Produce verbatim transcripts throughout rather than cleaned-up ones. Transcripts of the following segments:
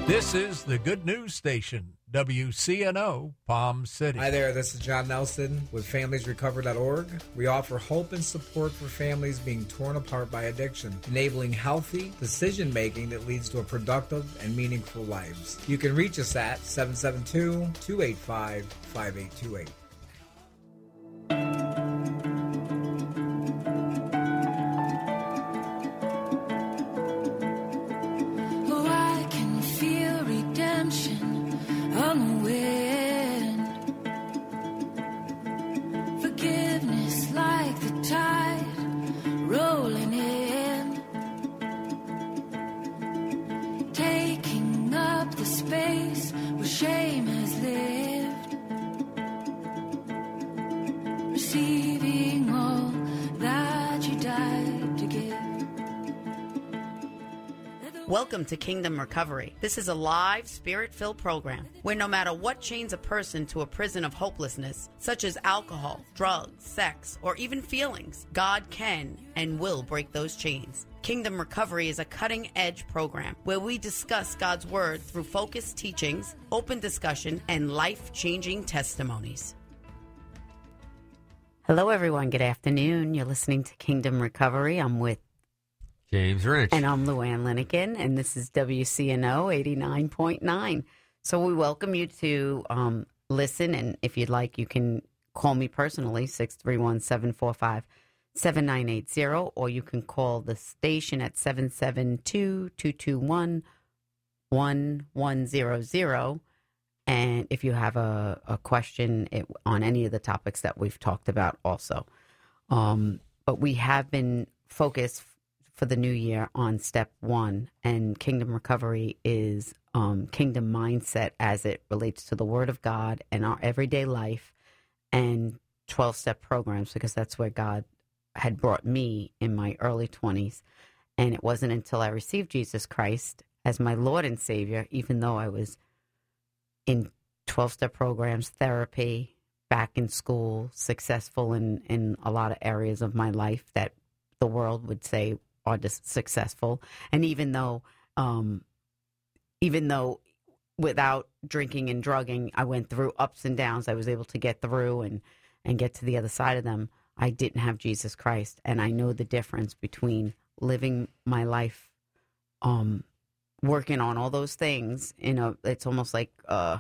This is the Good News Station, W C N O, Palm City. Hi there, this is John Nelson with families recover dot org. We offer hope and support for families being torn apart by addiction, enabling healthy decision-making that leads to a productive and meaningful lives. You can reach us at seven seven two, two eight five, five eight two eight. Welcome to Kingdom Recovery. This is a live, spirit-filled program where no matter what chains a person to a prison of hopelessness, such as alcohol, drugs, sex, or even feelings, God can and will break those chains. Kingdom Recovery is a cutting-edge program where we discuss God's Word through focused teachings, open discussion, and life-changing testimonies. Hello, everyone. Good afternoon. You're listening to Kingdom Recovery. I'm with James Rich. And I'm Luann Linikin, and this is W C N O eighty-nine point nine. So we welcome you to um, listen, and if you'd like, you can call me personally, six three one, seven four five, seven nine eight zero, or you can call the station at seven seven two, two two one, one one zero zero. And if you have a, a question it, on any of the topics that we've talked about also. Um, but we have been focused for the new year on step one, and Kingdom Recovery is um, kingdom mindset as it relates to the Word of God and our everyday life, and twelve-step programs, because that's where God had brought me in my early twenties. And it wasn't until I received Jesus Christ as my Lord and Savior, even though I was in twelve-step programs, therapy, back in school, successful in, in a lot of areas of my life that the world would say are just successful. And even though, um, even though without drinking and drugging, I went through ups and downs, I was able to get through and, and get to the other side of them. I didn't have Jesus Christ. And I know the difference between living my life, um, working on all those things. You know, it's almost like, uh,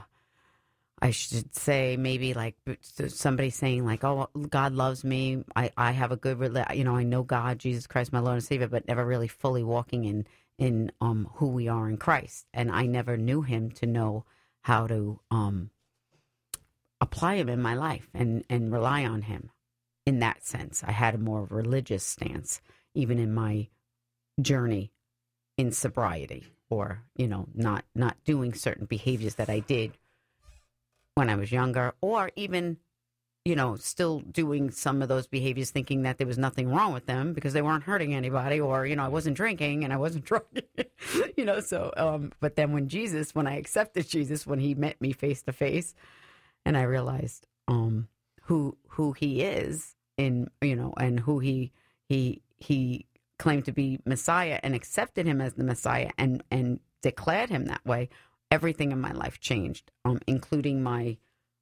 I should say maybe like somebody saying like, oh, God loves me. I, I have a good, you know, I know God, Jesus Christ, my Lord and Savior, but never really fully walking in, in um, who we are in Christ. And I never knew him to know how to um, apply him in my life and, and rely on him in that sense. I had a more religious stance, even in my journey in sobriety, or, you know, not, not doing certain behaviors that I did when I was younger, or even, you know, still doing some of those behaviors thinking that there was nothing wrong with them because they weren't hurting anybody, or, you know, I wasn't drinking and I wasn't drugging, you know, so, um, but then when Jesus, when I accepted Jesus, when he met me face to face and I realized, um, who, who he is in, you know, and who he, he, he claimed to be Messiah, and accepted him as the Messiah and, and declared him that way, everything in my life changed, um, including my,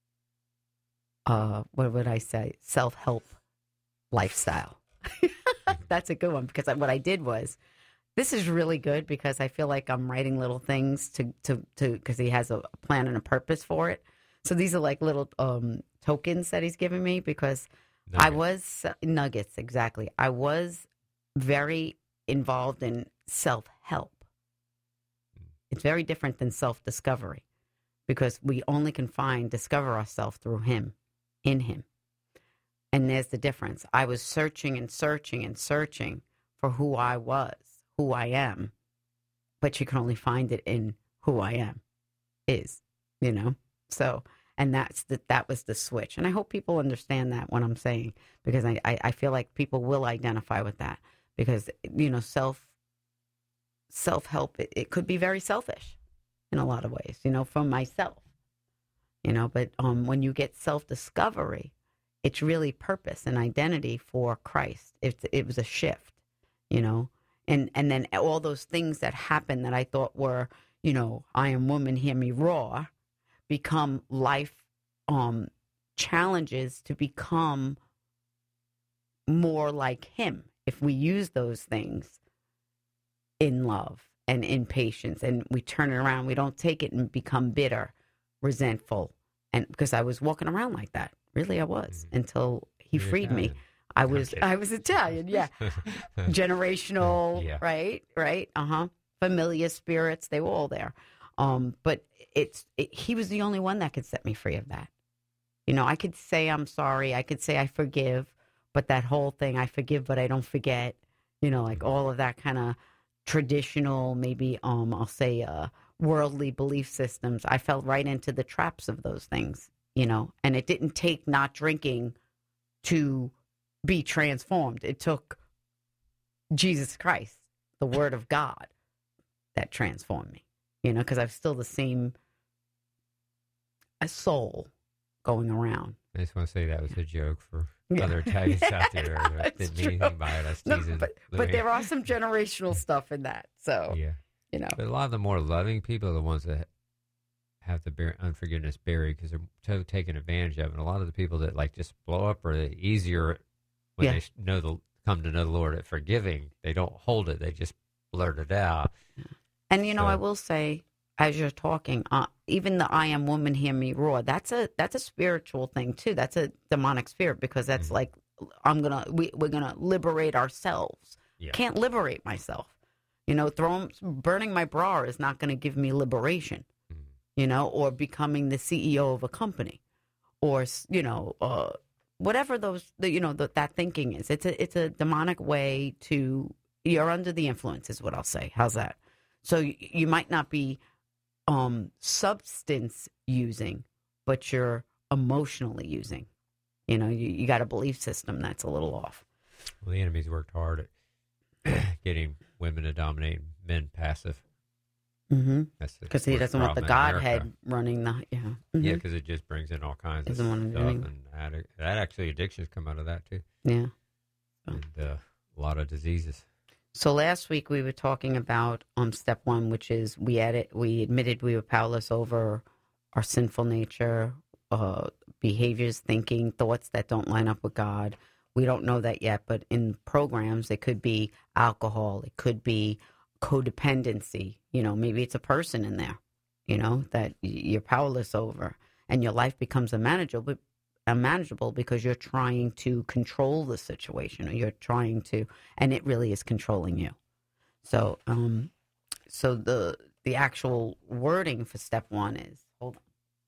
uh, what would I say, self-help lifestyle. That's a good one, because I, what I did was, this is really good because I feel like I'm writing little things to, to, to, because he has a plan and a purpose for it. So these are like little um, tokens that he's given me, because nuggets. I was, nuggets, exactly. I was very involved in self-help. It's very different than self-discovery, because we only can find, discover ourselves through him, in him. And there's the difference. I was searching and searching and searching for who I was, who I am, but you can only find it in who I am, is, you know? So, and that's the, that was the switch. And I hope people understand that, what I'm saying, because I, I, I feel like people will identify with that, because, you know, self, self-help, it, it could be very selfish in a lot of ways, you know, for myself, you know, but um, when you get self-discovery, it's really purpose and identity for Christ. It, it was a shift, you know, and, and then all those things that happened that I thought were, you know, I am woman, hear me roar, become life um, challenges to become more like him if we use those things in love and in patience, and we turn it around. We don't take it and become bitter, resentful. And because I was walking around like that, really I was, mm-hmm. until he You're freed Italian. me. I was okay. I was Italian, yeah. Generational, yeah. right, right, uh-huh. Familiar spirits, they were all there. Um, but it's it, he was the only one that could set me free of that. You know, I could say I'm sorry, I could say I forgive, but that whole thing, I forgive but I don't forget, you know, like all of that kind of traditional, maybe um, I'll say uh, worldly belief systems, I fell right into the traps of those things, you know, and it didn't take not drinking to be transformed. It took Jesus Christ, the Word of God, that transformed me, you know, because I'm still the same a soul going around. I just want to say that was a joke for yeah. other Italians out there that didn't mean anything by it. I was teasing. No, but, but there are some generational stuff in that. So, yeah. you know. But a lot of the more loving people are the ones that have the bear, unforgiveness buried because they're so taken advantage of. And a lot of the people that like just blow up are the easier when yeah. they know the come to know the Lord at forgiving. They don't hold it. They just blurt it out. And, you know, so, I will say, as you're talking, uh, even the I am woman, hear me roar, that's a that's a spiritual thing, too. That's a demonic spirit because that's mm-hmm. like, I'm going to, we, we're going to liberate ourselves. Yeah. Can't liberate myself. You know, throwing, burning my bra is not going to give me liberation, mm-hmm. you know, or becoming the C E O of a company or, you know, uh, whatever those, the, you know, the, that thinking is. It's a, it's a demonic way to, you're under the influence is what I'll say. How's that? So you, you might not be um, substance using, but you're emotionally using. You know, you, you got a belief system that's a little off. Well, the enemy's worked hard at getting women to dominate, men passive. Mm-hmm. Because he doesn't want the Godhead running the, yeah. Mm-hmm. Yeah, because it just brings in all kinds doesn't of stuff. And addic- that actually, addictions come out of that, too. Yeah. So. And uh, a lot of diseases. So last week we were talking about um step one, which is we added, we admitted we were powerless over our sinful nature, uh, behaviors, thinking, thoughts that don't line up with God. We don't know that yet, but in programs it could be alcohol, it could be codependency. You know, maybe it's a person in there, you know, that you're powerless over, and your life becomes unmanageable. unmanageable because you're trying to control the situation, or you're trying to, and it really is controlling you. So, um, so the the actual wording for step one is, hold on.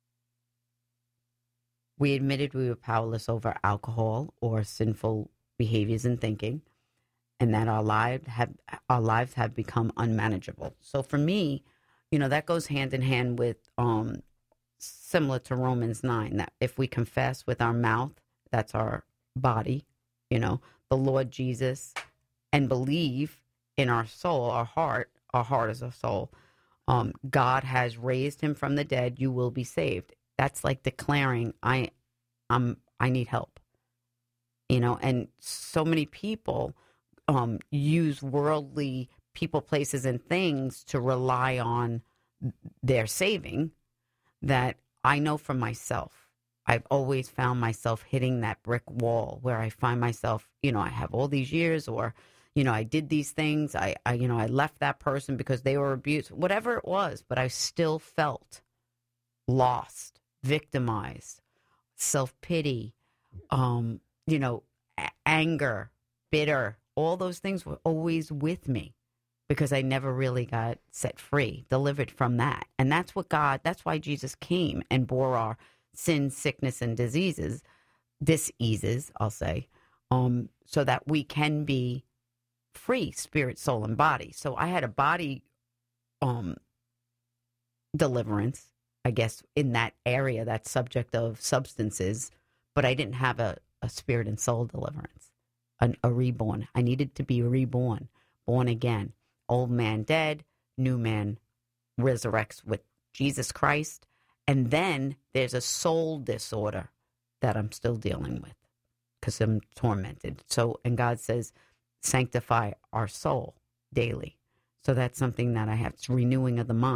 We admitted we were powerless over alcohol or sinful behaviors and thinking, and that our lives have our lives have become unmanageable. So for me, you know, that goes hand in hand with um. similar to Romans nine, that if we confess with our mouth, that's our body, you know, the Lord Jesus, and believe in our soul, our heart, our heart is our soul, um, God has raised him from the dead, you will be saved. That's like declaring, I, I'm, I need help, you know, and so many people um, use worldly people, places, and things to rely on their saving. That I know for myself, I've always found myself hitting that brick wall where I find myself, you know, I have all these years, or, you know, I did these things. I, I, you know, I left that person because they were abused, whatever it was, but I still felt lost, victimized, self-pity, um, you know, a- anger, bitter, all those things were always with me. Because I never really got set free, delivered from that. And that's what God, that's why Jesus came and bore our sin, sickness, and diseases, diseases, I'll say, um, so that we can be free, spirit, soul, and body. So I had a body um, deliverance, I guess, in that area, that subject of substances, but I didn't have a, a spirit and soul deliverance, a, a reborn. I needed to be reborn, born again. Old man dead, new man resurrects with Jesus Christ. And then there's a soul disorder that I'm still dealing with because I'm tormented. So, and God says, sanctify our soul daily. So that's something that I have. It's renewing of the mind.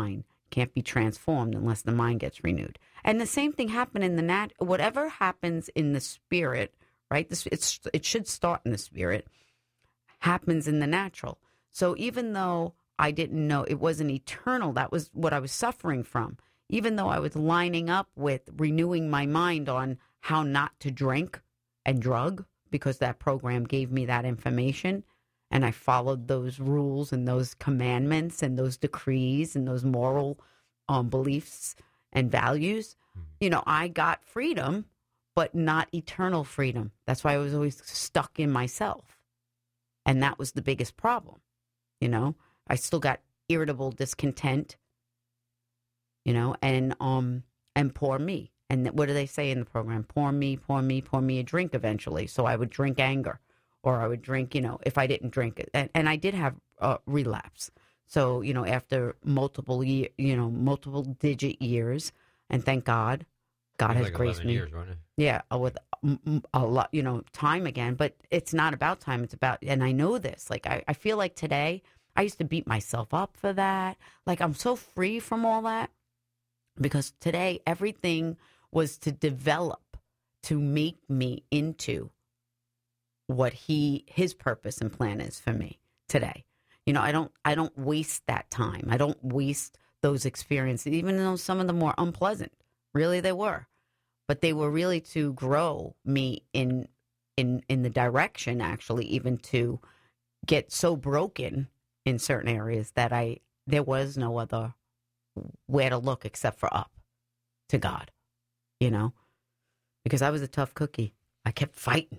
can't be transformed unless the mind gets renewed. And the same thing happened in the nat. Whatever happens in the spirit, right? This it's it should start in the spirit, happens in the natural. So even though I didn't know it wasn't eternal, that was what I was suffering from. Even though I was lining up with renewing my mind on how not to drink and drug, because that program gave me that information, and I followed those rules and those commandments and those decrees and those moral um, beliefs and values, you know, I got freedom, but not eternal freedom. That's why I was always stuck in myself. And that was the biggest problem. You know, I still got irritable discontent, you know, and, um, and poor me. And what do they say in the program? Pour me, pour me, pour me a drink eventually. So I would drink anger, or I would drink, you know, if I didn't drink it. And, and I did have a relapse. So, you know, after multiple year, you know, multiple digit years, and thank God, God has like graced me. Years, wasn't it? Yeah, with a lot, you know, time again. But it's not about time. It's about, and I know this. Like, I, I feel like today, I used to beat myself up for that. Like, I'm so free from all that. Because today, everything was to develop, to make me into what he, his purpose and plan is for me today. You know, I don't, I don't waste that time. I don't waste those experiences, even though some of them were unpleasant. Really, they were, but they were really to grow me in, in, in the direction, actually, even to get so broken in certain areas that I, there was no other where to look except for up to God, you know, because I was a tough cookie. I kept fighting.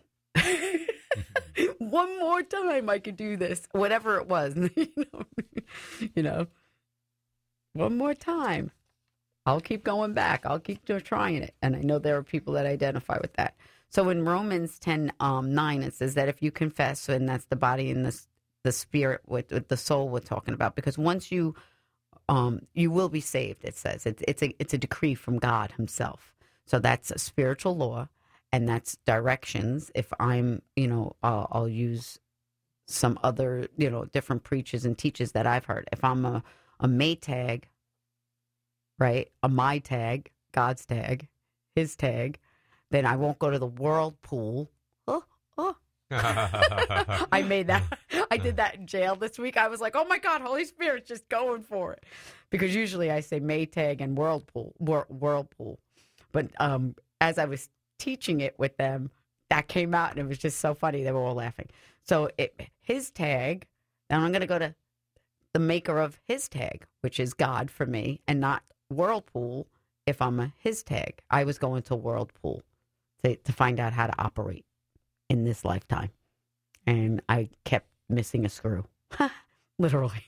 One more time I could do this, whatever it was, you know, you know, one more time. I'll keep going back. I'll keep trying it. And I know there are people that identify with that. So in Romans ten, um, nine, it says that if you confess, and that's the body and the, the spirit with, with the soul we're talking about, because once you, um, you will be saved, it says. It's, it's, a, it's a decree from God himself. So that's a spiritual law. And that's directions. If I'm, you know, uh, I'll use some other, you know, different preachers and teachers that I've heard. If I'm a, a Maytag, right, a my tag, God's tag, his tag, then I won't go to the whirlpool. Oh, oh. I made that. I did that in jail this week. I was like, oh my God, Holy Spirit's just going for it. Because usually I say Maytag and whirlpool, whir- whirlpool. But um, as I was teaching it with them, that came out, and it was just so funny. They were all laughing. So it, his tag, and I'm going to go to the maker of his tag, which is God for me, and not whirlpool if I'm a his tag. I was going to whirlpool to, to find out how to operate in this lifetime. And I kept missing a screw. Literally.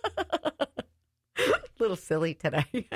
Little silly today.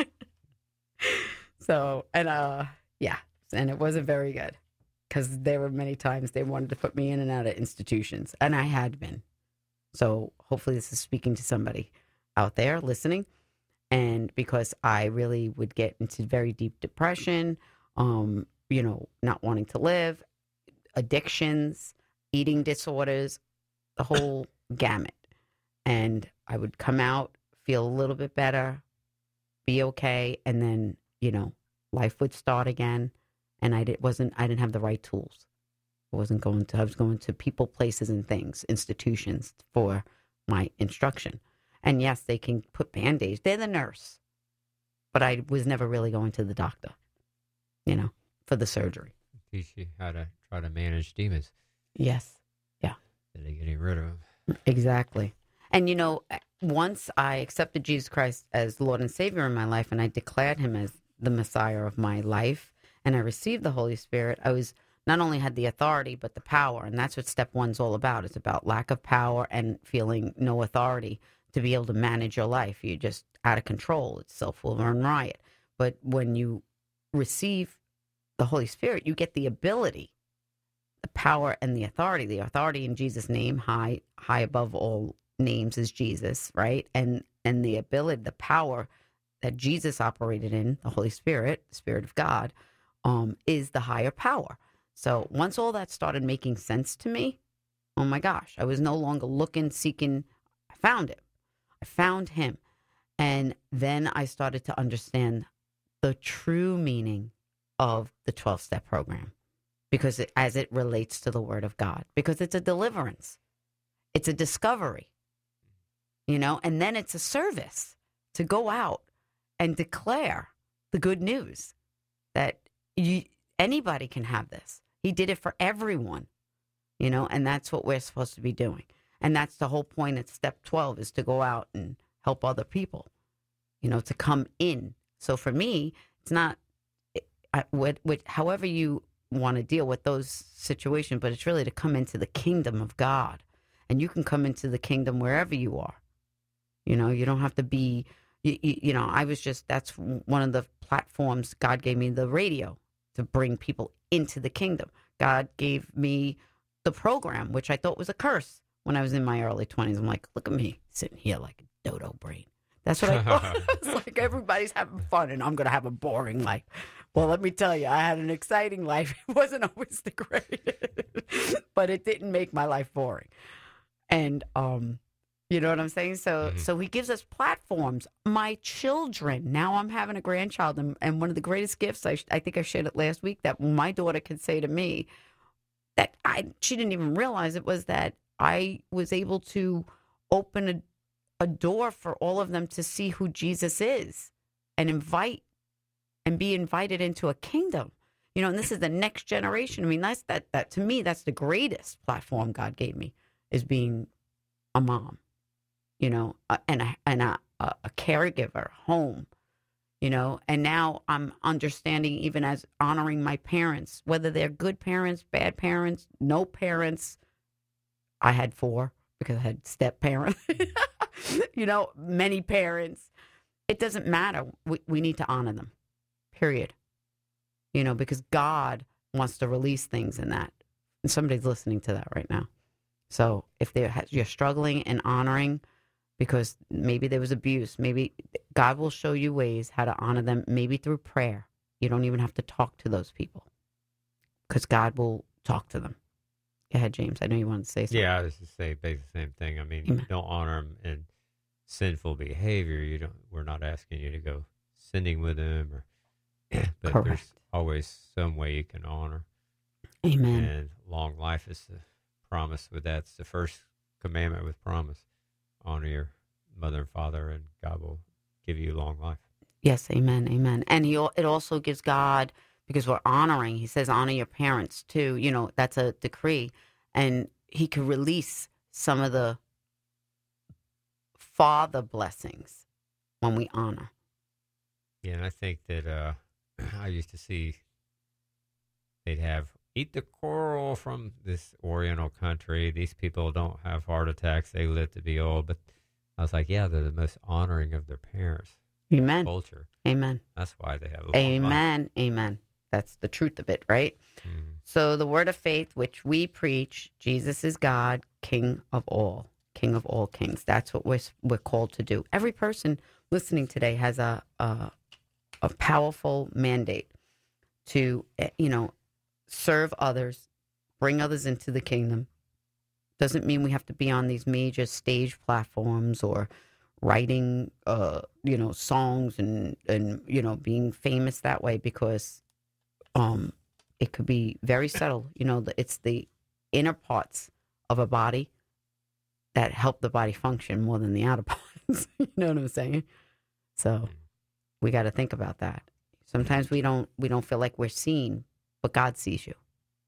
So, and uh, yeah. And it wasn't very good, because there were many times they wanted to put me in and out of institutions, and I had been. So hopefully this is speaking to somebody out there listening. And because I really would get into very deep depression, um, you know, not wanting to live, addictions, eating disorders, the whole gamut. And I would come out, feel a little bit better, be okay, and then, you know, life would start again. And I did, wasn't, I didn't have the right tools. I wasn't going to, I was going to people, places, and things, institutions for my instruction. And yes, they can put Band-Aids. They're the nurse. But I was never really going to the doctor, you know, for the surgery. Teach you how to try to manage demons. Yes. Yeah. Instead of getting rid of them. Exactly. And, you know, once I accepted Jesus Christ as Lord and Savior in my life, and I declared him as the Messiah of my life, and I received the Holy Spirit, I was not only had the authority, but the power. And that's what step one's all about. It's about lack of power and feeling no authority to be able to manage your life. You're just out of control. It's self-will and riot. But when you receive the Holy Spirit, you get the ability, the power and the authority. The authority in Jesus' name, high, high above all names, is Jesus, right? And and the ability, the power that Jesus operated in, the Holy Spirit, the Spirit of God, Um, is the higher power. So once all that started making sense to me, oh my gosh, I was no longer looking, seeking. I found it. I found him. And then I started to understand the true meaning of the twelve-step program, because it, as it relates to the Word of God, because it's a deliverance. It's a discovery, you know, and then it's a service to go out and declare the good news that you, anybody can have this. He did it for everyone, you know, and that's what we're supposed to be doing. And that's the whole point at step twelve, is to go out and help other people, you know, to come in. So for me, it's not, I, with, with, however you want to deal with those situations, but it's really to come into the kingdom of God. And you can come into the kingdom wherever you are. You know, you don't have to be, you, you, you know, I was just, that's one of the platforms God gave me, the radio, to bring people into the kingdom. God gave me the program, which I thought was a curse when I was in my early twenties. I'm like, look at me sitting here like a dodo brain. That's what I thought. It's like everybody's having fun and I'm going to have a boring life. Well, let me tell you, I had an exciting life. It wasn't always the greatest, but it didn't make my life boring. And, um, you know what I'm saying? So, mm-hmm. so he gives us platforms. My children, now I'm having a grandchild, and, and one of the greatest gifts, I, I think I shared it last week, that my daughter could say to me that I, she didn't even realize it, was that I was able to open a, a door for all of them to see who Jesus is and invite and be invited into a kingdom. You know, and this is the next generation. I mean, that's that, that to me, that's the greatest platform God gave me, is being a mom, you know, uh, and a, and a, a caregiver, home, you know, and now I'm understanding, even as honoring my parents, whether they're good parents, bad parents, no parents. I had four because I had step parents, you know, many parents. It doesn't matter. We, we need to honor them, period. You know, because God wants to release things in that. And somebody's listening to that right now. So if they're, you're struggling in honoring because maybe there was abuse, maybe God will show you ways how to honor them, maybe through prayer. You don't even have to talk to those people because God will talk to them. Go ahead, James. I know you wanted to say something. Yeah, I was just say basically the same thing. I mean, Amen. Don't honor them in sinful behavior. You don't. We're not asking you to go sinning with them, or but Correct. There's always some way you can honor. Amen. And long life is the promise with that. It's the first commandment with promise. Honor your mother and father, and God will give you long life. Yes, amen, amen. And he, it also gives God, because we're honoring, he says, honor your parents too. You know, that's a decree. And he could release some of the father blessings when we honor. Yeah, and I think that uh, I used to see they'd have, eat the coral from this Oriental country. These people don't have heart attacks. They live to be old. But I was like, yeah, they're the most honoring of their parents. Amen. Culture. Amen. That's why they have a long Amen. life. Amen. That's the truth of it, right? Mm. So the word of faith, which we preach, Jesus is God, King of all, King of all kings. That's what we're, we're called to do. Every person listening today has a, a, a powerful mandate to, you know, serve others, bring others into the kingdom. Doesn't mean we have to be on these major stage platforms or writing, uh, you know, songs and, and, you know, being famous that way, because um, it could be very subtle. You know, it's the inner parts of a body that help the body function more than the outer parts. You know what I'm saying? So we got to think about that. Sometimes we don't, we don't feel like we're seen, but God sees you.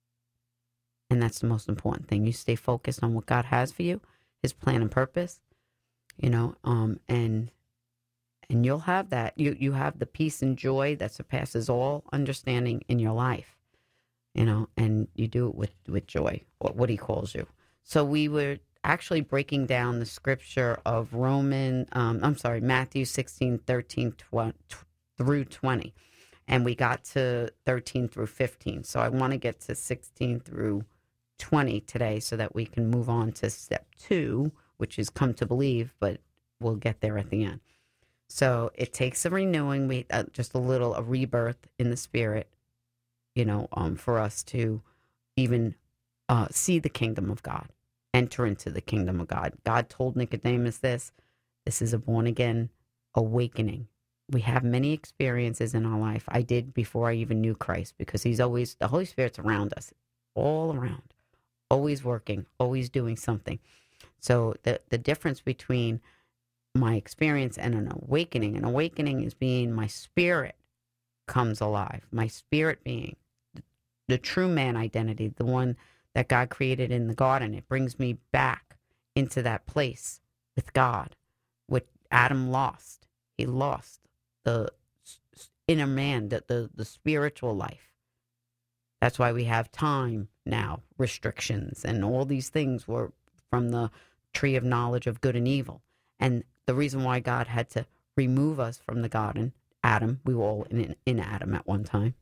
And that's the most important thing. You stay focused on what God has for you, his plan and purpose, you know, um, and and you'll have that. You you have the peace and joy that surpasses all understanding in your life, you know, and you do it with, with joy, or what he calls you. So we were actually breaking down the scripture of Roman, um, I'm sorry, Matthew sixteen, thirteen through twenty. And we got to thirteen through fifteen. So I want to get to sixteen through twenty today so that we can move on to step two, which is come to believe, but we'll get there at the end. So it takes a renewing, we uh, just a little, a rebirth in the spirit, you know, um, for us to even uh, see the kingdom of God, enter into the kingdom of God. God told Nicodemus this, this is a born again awakening. We have many experiences in our life. I did before I even knew Christ, because he's always, the Holy Spirit's around us, all around, always working, always doing something. So the, the difference between my experience and an awakening, an awakening is being my spirit comes alive, my spirit being the, the true man identity, the one that God created in the garden. It brings me back into that place with God, what Adam lost. He lost the inner man, the, the, the spiritual life. That's why we have time now, restrictions, and all these things were from the tree of knowledge of good and evil. And the reason why God had to remove us from the garden, Adam, we were all in, in Adam at one time,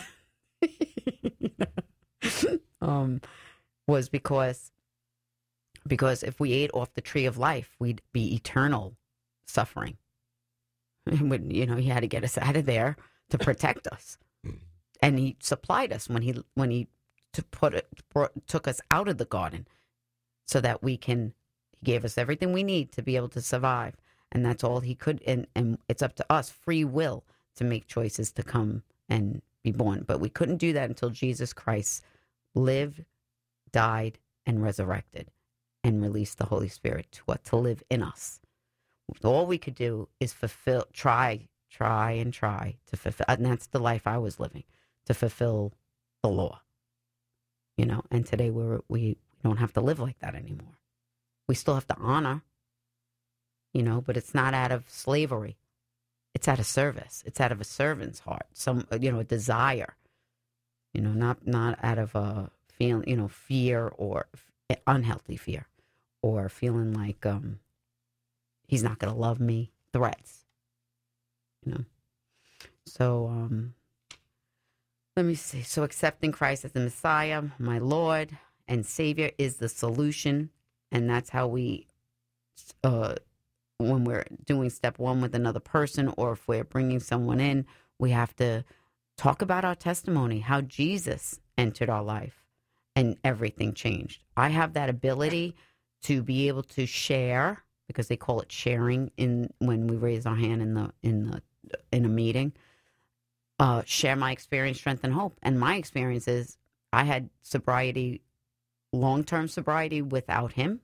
um, was because because if we ate off the tree of life, we'd be eternal suffering. When, you know, he had to get us out of there to protect us, and he supplied us when he when he to put it brought, took us out of the garden, so that we can. He gave us everything we need to be able to survive, and that's all he could. And and it's up to us, free will, to make choices to come and be born. But we couldn't do that until Jesus Christ lived, died, and resurrected, and released the Holy Spirit to what to live in us. All we could do is fulfill, try, try, and try to fulfill. And that's the life I was living, to fulfill the law. You know, and today we're, we don't have to live like that anymore. We still have to honor, you know, but it's not out of slavery. It's out of service. It's out of a servant's heart. Some, you know, a desire, you know, not, not out of a feeling, you know, fear or f- unhealthy fear, or feeling like, um, he's not going to love me, threats, you know. So, um, let me see. So accepting Christ as the Messiah, my Lord and Savior, is the solution. And that's how we, uh, when we're doing step one with another person, or if we're bringing someone in, we have to talk about our testimony, how Jesus entered our life and everything changed. I have that ability to be able to share, because they call it sharing in when we raise our hand in the in the in a meeting. Uh, share my experience, strength, and hope. And my experience is I had sobriety, long-term sobriety without him,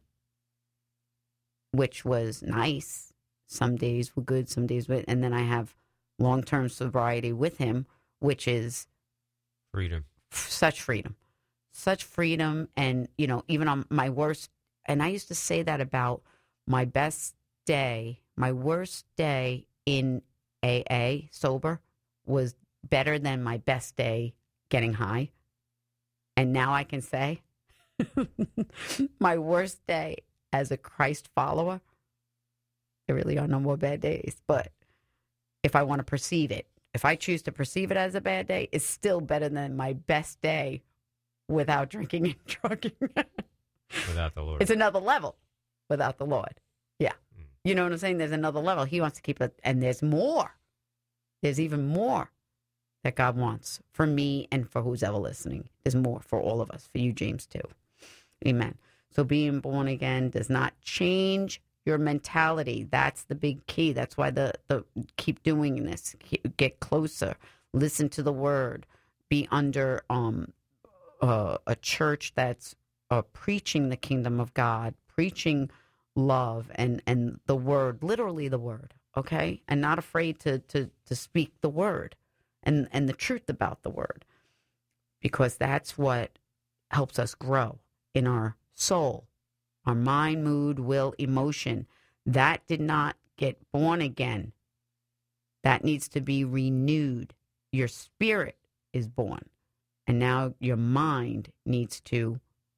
which was nice. Some days were good, some days were, and then I have long-term sobriety with him, which is freedom, such freedom, such freedom. And, you know, even on my worst, and I used to say that about my best day, my worst day in A A, sober, was better than my best day getting high. And now I can say my worst day as a Christ follower, there really are no more bad days. But if I want to perceive it, if I choose to perceive it as a bad day, it's still better than my best day without drinking and drugging. Without the Lord. It's another level without the Lord. Yeah. Mm. You know what I'm saying? There's another level. He wants to keep it. And there's more. There's even more that God wants for me and for who's ever listening. There's more for all of us, for you, James, too. Amen. So being born again does not change your mentality. That's the big key. That's why the, the keep doing this. Keep, get closer. Listen to the word. Be under um uh, a church that's uh, preaching the kingdom of God, preaching love and, and the word, literally the word, okay? And not afraid to, to, to speak the word and, and the truth about the word, because that's what helps us grow in our soul, our mind, mood, will, emotion. That did not get born again. That needs to be renewed. Your spirit is born, and now your mind needs to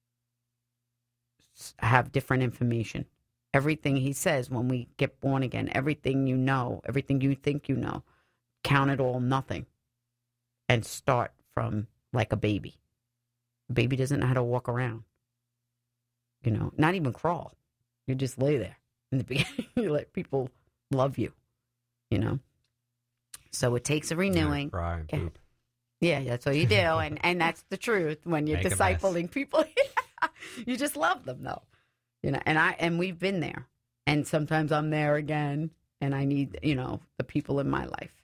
have different information. Everything he says when we get born again, everything you know, everything you think you know, count it all nothing and start from like a baby. A baby doesn't know how to walk around, you know, not even crawl. You just lay there in the beginning. You let people love you, you know. So it takes a renewing. Yeah, cry and poop. Yeah, that's what you do. And, and that's the truth when you're Make discipling people. You just love them, though. You know, and I and we've been there. And sometimes I'm there again. and I need, you know, the people in my life.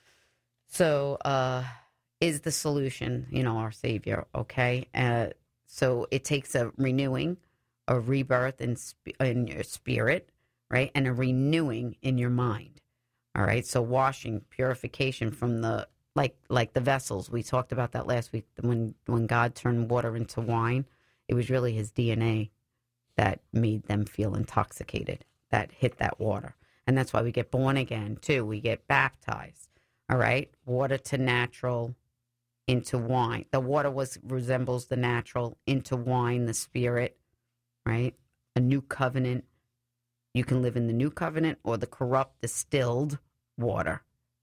So, uh, is the solution, you know, our Savior, okay? Uh, so it takes a renewing, a rebirth in, sp- in your spirit, right? And a renewing in your mind, all right? So washing, purification from the, like like the vessels. We talked about that last week. When, when God turned water into wine, it was really his D N A that made them feel intoxicated, that hit that water. And that's why we get born again, too. We get baptized, all right? Water to natural, into wine. The water was resembles the natural, into wine, the spirit, right? A new covenant. You can live in the new covenant or the corrupt, distilled water,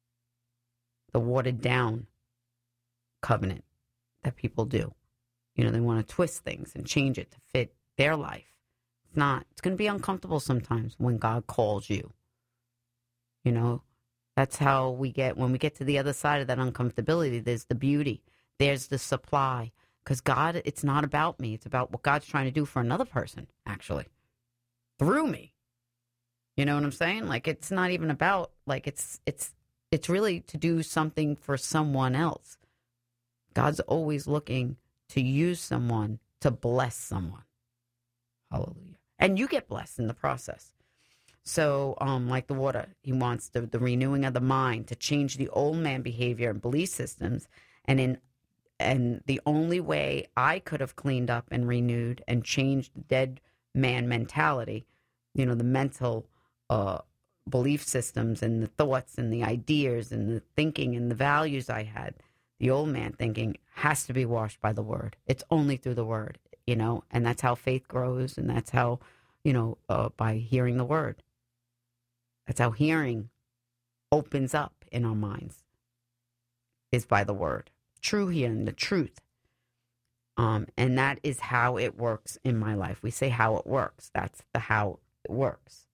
the watered down covenant that people do. You know, they want to twist things and change it to fit their life. It's not. It's going to be uncomfortable sometimes when God calls you. You know, that's how we get, when we get to the other side of that uncomfortability, there's the beauty. There's the supply. Because God, it's not about me. It's about what God's trying to do for another person, actually, through me. You know what I'm saying? Like, it's not even about, like, it's it's it's really to do something for someone else. God's always looking to use someone to bless someone. Hallelujah. And you get blessed in the process. So, um, like the water, he wants the, the renewing of the mind to change the old man behavior and belief systems. And in and the only way I could have cleaned up and renewed and changed the dead man mentality, you know, the mental uh, belief systems and the thoughts and the ideas and the thinking and the values I had, the old man thinking has to be washed by the word. It's only through the word, you know, and that's how faith grows. And that's how, you know, uh, by hearing the word. That's how hearing opens up in our minds, is by the word. True hearing, the truth. Um, and that is how it works in my life. We say how it works. That's the how it works.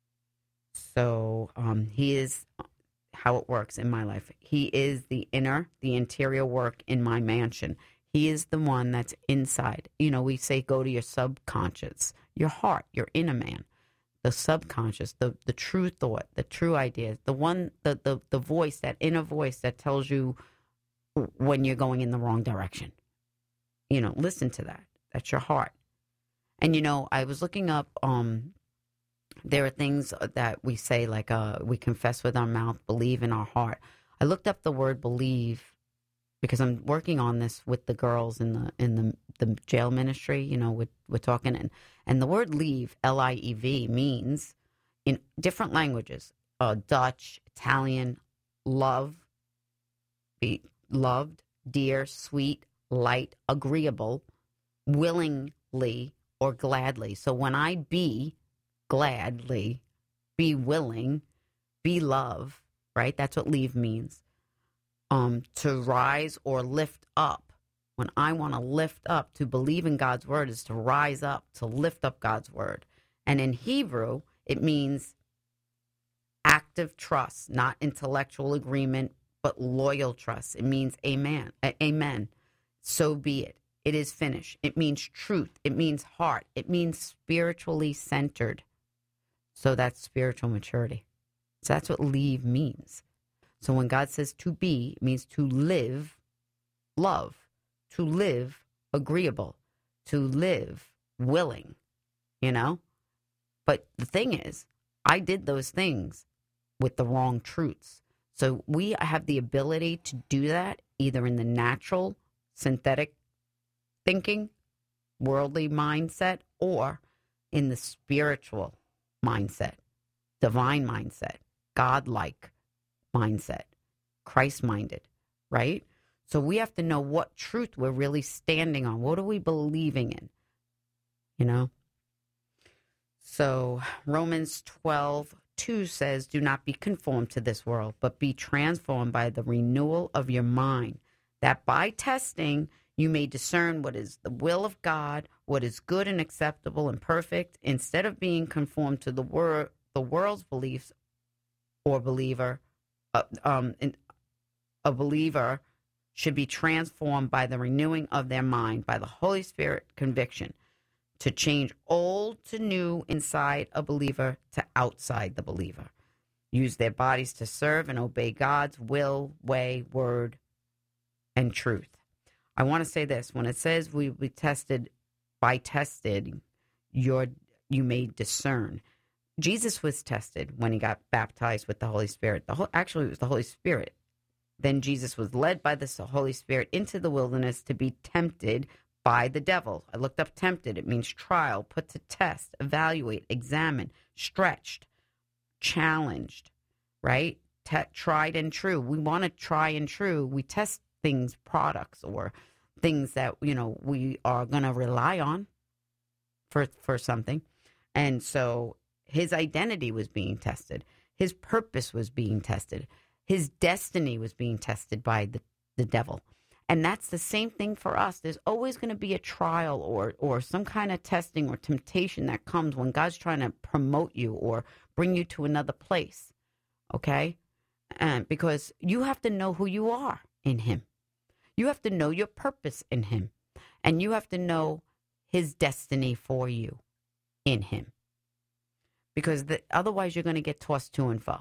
So um, he is how it works in my life. He is the inner, the interior work in my mansion. He is the one that's inside. You know, we say go to your subconscious, your heart, your inner man. The subconscious, the, the true thought, the true ideas, the one, the, the, the voice, that inner voice that tells you when you're going in the wrong direction. You know, listen to that. That's your heart. And, you know, I was looking up, um, there are things that we say, like uh, we confess with our mouth, believe in our heart. I looked up the word believe because I'm working on this with the girls in the in the, the jail ministry. You know, we're, we're talking, and, and the word leave, L I E V, means in different languages, uh, Dutch, Italian, love, be loved, dear, sweet, light, agreeable, willingly, or gladly. So when I be gladly, be willing, be love, right? That's what leave means. Um, to rise or lift up. When I want to lift up, to believe in God's word is to rise up, to lift up God's word. And in Hebrew, it means active trust, not intellectual agreement, but loyal trust. It means amen. Amen. So be it. It is finished. It means truth. It means heart. It means spiritually centered. So that's spiritual maturity. So that's what leave means. So when God says to be, it means to live love, to live agreeable, to live willing, you know? But the thing is, I did those things with the wrong truths. So we have the ability to do that either in the natural, synthetic thinking, worldly mindset, or in the spiritual mindset, divine mindset, God-like mindset, Christ-minded, right? So we have to know what truth we're really standing on. What are we believing in? You know? So Romans twelve two says, do not be conformed to this world, but be transformed by the renewal of your mind, that by testing you may discern what is the will of God, what is good and acceptable and perfect, instead of being conformed to the wor- the world's beliefs or believer. Uh, um, a believer should be transformed by the renewing of their mind, by the Holy Spirit conviction, to change old to new inside a believer to outside the believer. use their bodies to serve and obey God's will, way, word, and truth. I want to say this. When it says we we tested, by tested, your you may discern. Jesus was tested when he got baptized with the Holy Spirit. The whole, actually, it was the Holy Spirit. Then Jesus was led by the Holy Spirit into the wilderness to be tempted by the devil. I looked up tempted. It means trial, put to test, evaluate, examine, stretched, challenged, right? T- tried and true. We want to try and true. We test things, products, or things that, you know, we are going to rely on for for something. And so his identity was being tested. His purpose was being tested. His destiny was being tested by the, the devil. And that's the same thing for us. There's always going to be a trial or or some kind of testing or temptation that comes when God's trying to promote you or bring you to another place, okay? And because you have to know who you are in him. You have to know your purpose in him. And you have to know his destiny for you in him. Because the, otherwise you're going to get tossed to and fro.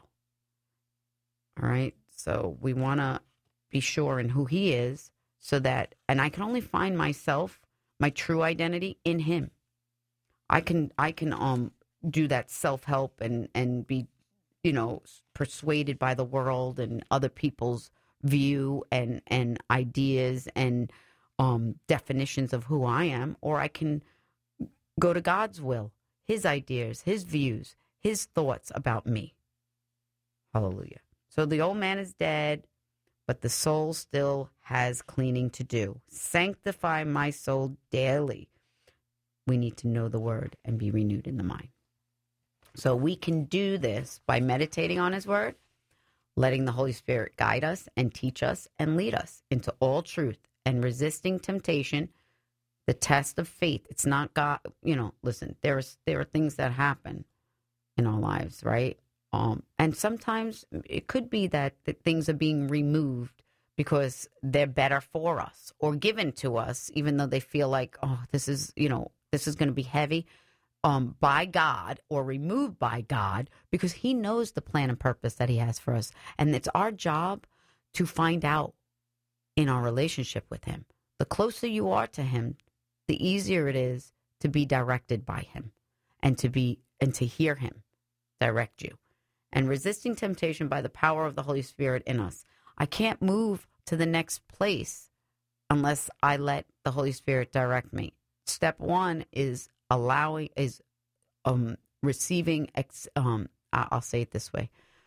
All right? So we want to be sure in who he is so that, and I can only find myself, my true identity in him. I can, I can um do that self-help and, and be, you know, persuaded by the world and other people's view and, and ideas and um, definitions of who I am, or I can go to God's will, his ideas, his views, his thoughts about me. Hallelujah. So the old man is dead, but the soul still has cleaning to do. Sanctify my soul daily. We need to know the word and be renewed in the mind. So we can do this by meditating on his word, letting the Holy Spirit guide us and teach us and lead us into all truth, and resisting temptation, the test of faith. It's not God, you know, listen, there's there are things that happen in our lives, right? Um, and sometimes it could be that, that things are being removed because they're better for us or given to us, even though they feel like, oh, this is, you know, this is going to be heavy. Um, by God or removed by God, because he knows the plan and purpose that he has for us. And it's our job to find out in our relationship with him. The closer you are to him, the easier it is to be directed by him and to be and to hear him direct you. And resisting temptation by the power of the Holy Spirit in us. I can't move to the next place unless I let the Holy Spirit direct me. Step one is allowing is um receiving ex, um I'll say it this way,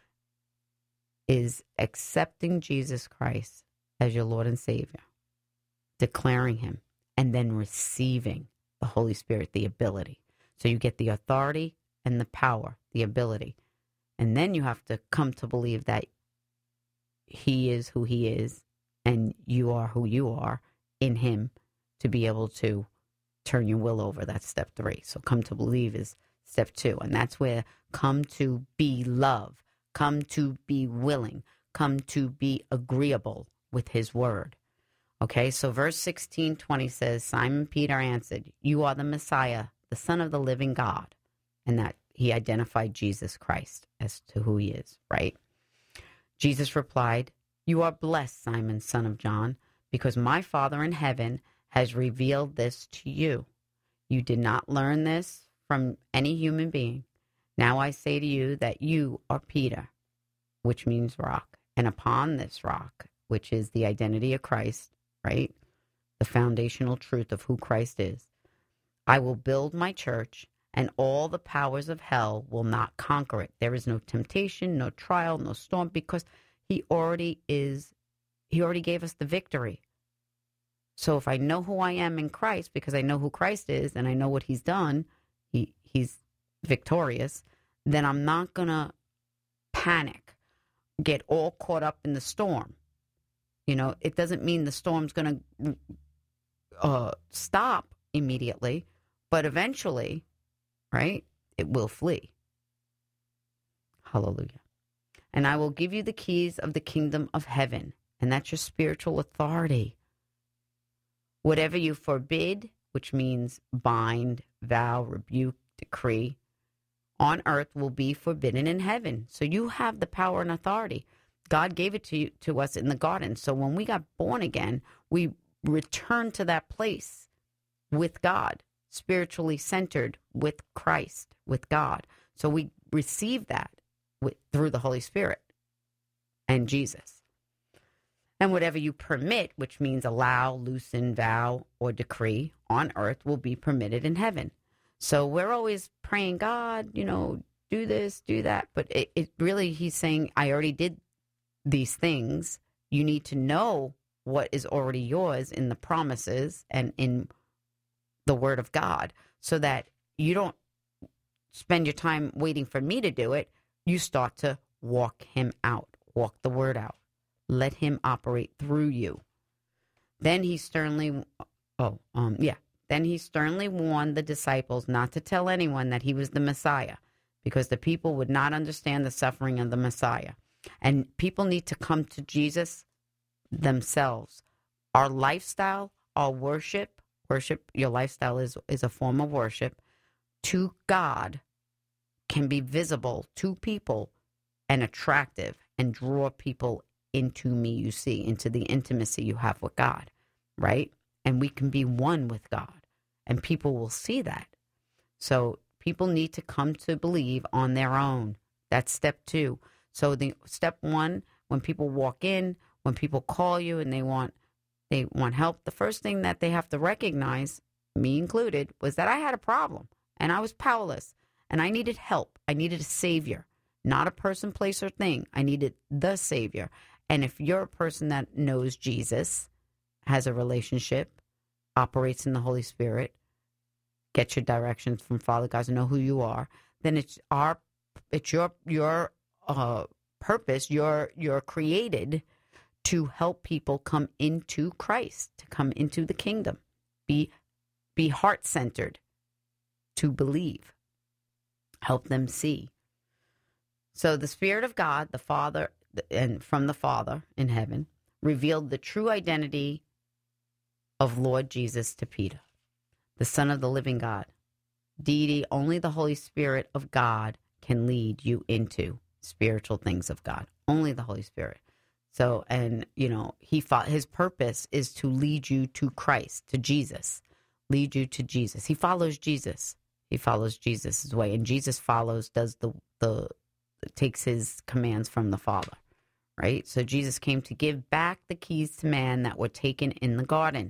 is accepting Jesus Christ as your Lord and Savior, declaring him, and then receiving the Holy Spirit, the ability. So you get the authority and the power, the ability. And then you have to come to believe that he is who he is and you are who you are in him to be able to turn your will over. That's step three. So come to believe is step two. And that's where come to be love, come to be willing, come to be agreeable with his word. Okay, so verse sixteen twenty says, Simon Peter answered, you are the Messiah, the Son of the living God. And that he identified Jesus Christ as to who he is, right? Jesus replied, you are blessed, Simon, son of John, because my Father in heaven has revealed this to you. You did not learn this from any human being. Now I say to you that you are Peter, which means rock. And upon this rock, which is the identity of Christ, right? The foundational truth of who Christ is. I will build my church, and all the powers of hell will not conquer it. There is no temptation, no trial, no storm, because he already is, he already gave us the victory. So if I know who I am in Christ, because I know who Christ is and I know what he's done, he he's victorious, then I'm not going to panic, get all caught up in the storm. You know, it doesn't mean the storm's going to uh, stop immediately, but eventually, right, it will flee. Hallelujah. And I will give you the keys of the kingdom of heaven, and that's your spiritual authority. Whatever you forbid, which means bind, vow, rebuke, decree, on earth will be forbidden in heaven. So you have the power and authority. God gave it to you, to us in the garden. So when we got born again, we returned to that place with God, spiritually centered with Christ, with God. So we receive that with, through the Holy Spirit and Jesus. And whatever you permit, which means allow, loosen, vow, or decree on earth will be permitted in heaven. So we're always praying, God, you know, do this, do that. But it, it really, he's saying, I already did these things. You need to know what is already yours in the promises and in the word of God, so that you don't spend your time waiting for me to do it. You start to walk him out, walk the word out. Let him operate through you. Then he sternly, oh, um, yeah. Then he sternly warned the disciples not to tell anyone that he was the Messiah, because the people would not understand the suffering of the Messiah. And people need to come to Jesus themselves. Our lifestyle, our worship, worship, your lifestyle is, is a form of worship, to God can be visible to people and attractive and draw people into me, you see, into the intimacy you have with God, right? And we can be one with God, and people will see that. So people need to come to believe on their own. That's step two. So the step one, when people walk in, when people call you and they want they want help, the first thing that they have to recognize, me included, was that I had a problem and I was powerless and I needed help. I needed a savior, not a person, place, or thing. I needed the savior. And if you're a person that knows Jesus, has a relationship, operates in the Holy Spirit, gets your directions from Father God, know who you are, then it's our, it's your your uh, purpose. You're you're created to help people come into Christ, to come into the kingdom, be be heart centered, to believe, help them see. So the Spirit of God, the Father, and from the Father in heaven, revealed the true identity of Lord Jesus to Peter, the Son of the living God. Deity, only the Holy Spirit of God can lead you into spiritual things of God. Only the Holy Spirit. So, and, you know, he fought, his purpose is to lead you to Christ, to Jesus, lead you to Jesus. He follows Jesus. He follows Jesus' way, and Jesus follows, does the, the, takes his commands from the Father, right? So Jesus came to give back the keys to man that were taken in the garden.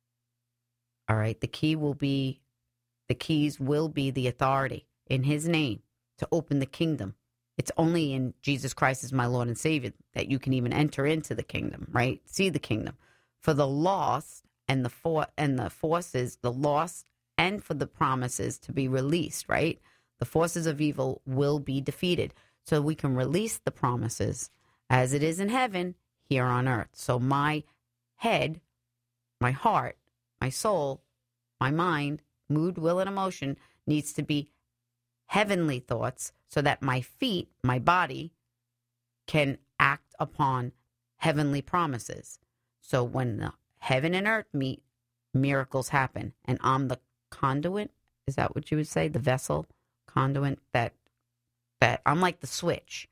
All right, the key will be, the keys will be the authority in his name to open the kingdom. It's only in Jesus Christ as my Lord and Savior that you can even enter into the kingdom, right? See the kingdom. For the lost and the for and the forces, the lost and for the promises to be released, right? The forces of evil will be defeated. So we can release the promises as it is in heaven, here on earth. So my head, my heart, my soul, my mind, mood, will, and emotion needs to be heavenly thoughts, so that my feet, my body, can act upon heavenly promises. So when the heaven and earth meet, miracles happen. And I'm the conduit, is that what you would say? The vessel, conduit, that, that I'm like the switch.